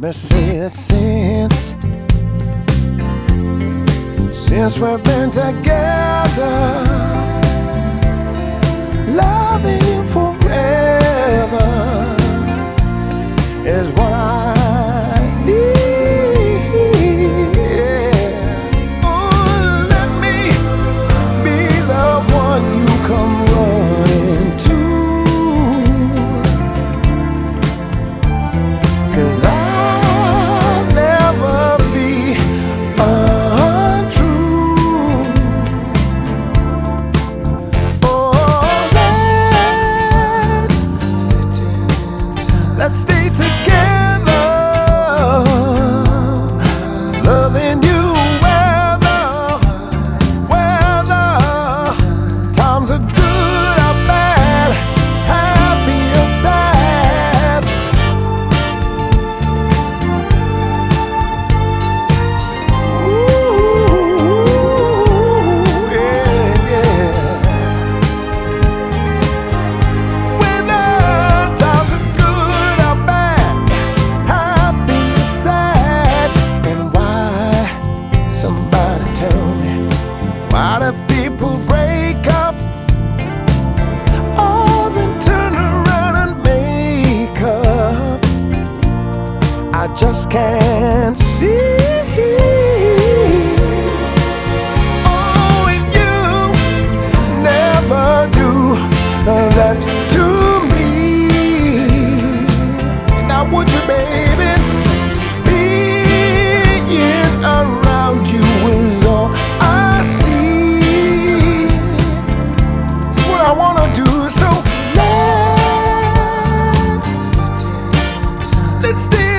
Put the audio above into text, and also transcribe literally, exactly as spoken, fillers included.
me say that since Since we've been together, loving you forever is what I need. Yeah. Oh, let me be the one you come running to, 'cause I'll never be untrue. Oh, let's let's stay together, loving you whether whether times are good or bad, happy or sad. Somebody tell me, why do people break up? Oh, then turn around and make up. I just can't see. Oh, and you never do that to me. Now would you, baby? Being around you is all I see. It's what I wanna do, so let's let's stay